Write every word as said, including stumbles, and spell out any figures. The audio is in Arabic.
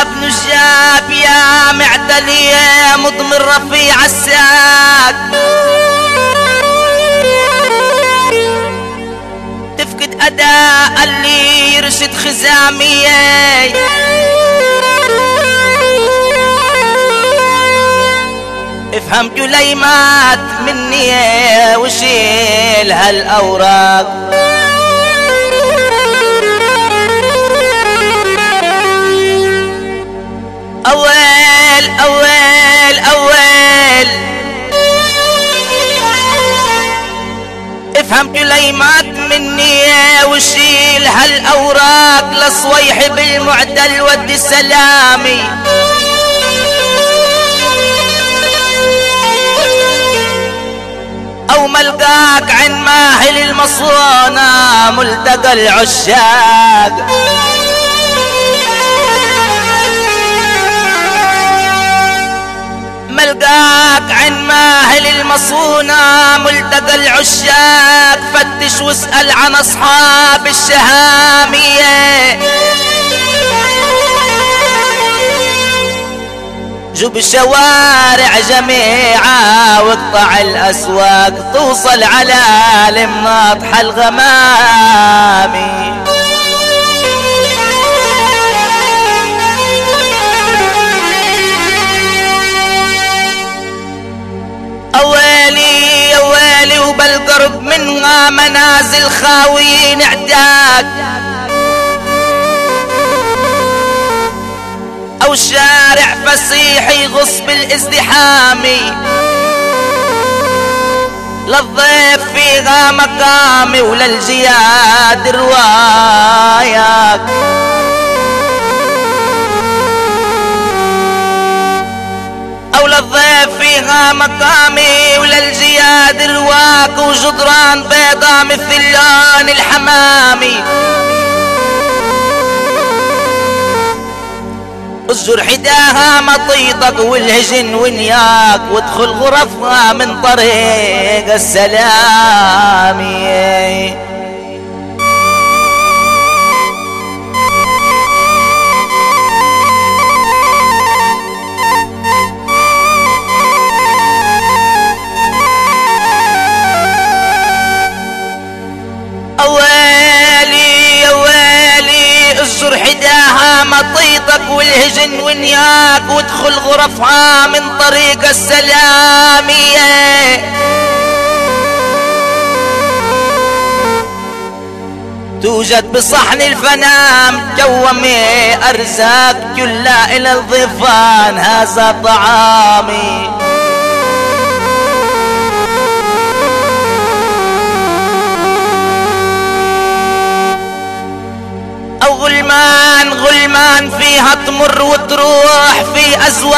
ابن الشاب يا معتلي مضم الرفيع الساق، تفقد أداء اللي يرشد خزامية، افهم كليمات مني وشيل هالأوراق. أول أول أول افهم كليمات مني وشيل هالأوراق لصويح بالمعدل ودي سلامي، أو ملقاك عن ماهل المصونة ملتقى العشاق. ملقاك عن ماهل المصونة ملتقى العشاق، فتش واسأل عن أصحاب الشهامية، جب الشوارع جميعة واقطع الأسواق توصل على المناطح الغمامي. أويلي أويلي وبالقرب منها منازل خاويين اعداد، أو شارع فسيح يغص بالازدحامي، للضيف فيها مقامي وللجياد روايات، أو للضيف فيها مقامي وللجياد رواك، وجدران بيضا مثل لون الحمامي، الزر حداها مطيطك والهجن ونياك، وادخل غرفها من طريق السلامي. أويلي أويلي الزر حداها مطيطك والهجن ونياك، وادخل غرفها من طريق السلامية، توجد بصحن الفنام كومي أرزاق كلها إلى الضيفان هذا طعامي. أو غلمان غلمان فيها تمر وتروح في أزواج